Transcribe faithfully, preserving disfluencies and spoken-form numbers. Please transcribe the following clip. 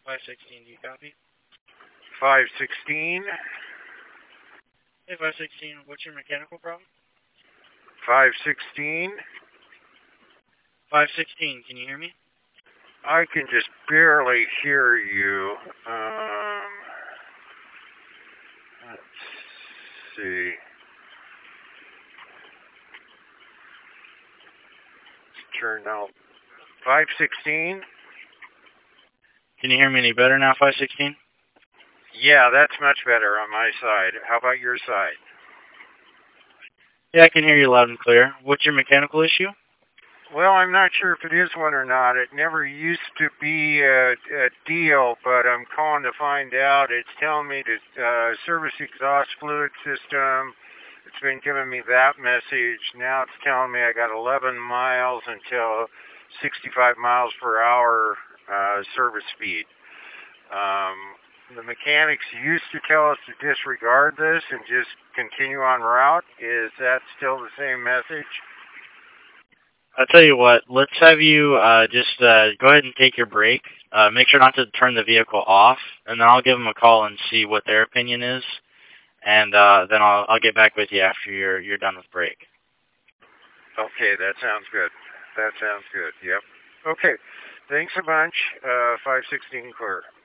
five sixteen, do you copy? five sixteen. Hey, five sixteen, what's your mechanical problem? five sixteen. five sixteen, can you hear me? I can just barely hear you. Um, let's see. Let's turn out. five sixteen. Can you hear me any better now, five sixteen? Yeah, that's much better on my side. How about your side? Yeah, I can hear you loud and clear. What's your mechanical issue? Well, I'm not sure if it is one or not. It never used to be a, a deal, but I'm calling to find out. It's telling me to uh, service exhaust fluid system. It's been giving me that message. Now it's telling me I got eleven miles until sixty-five miles per hour uh, service speed. Um, the mechanics used to tell us to disregard this and just continue on route. Is that still the same message? I'll tell you what, let's have you uh, just uh, go ahead and take your break. Uh, make sure not to turn the vehicle off, and then I'll give them a call and see what their opinion is, and uh, then I'll, I'll get back with you after you're, you're done with break. Okay, that sounds good. That sounds good, yep. Okay, thanks a bunch, uh, five sixteen clear.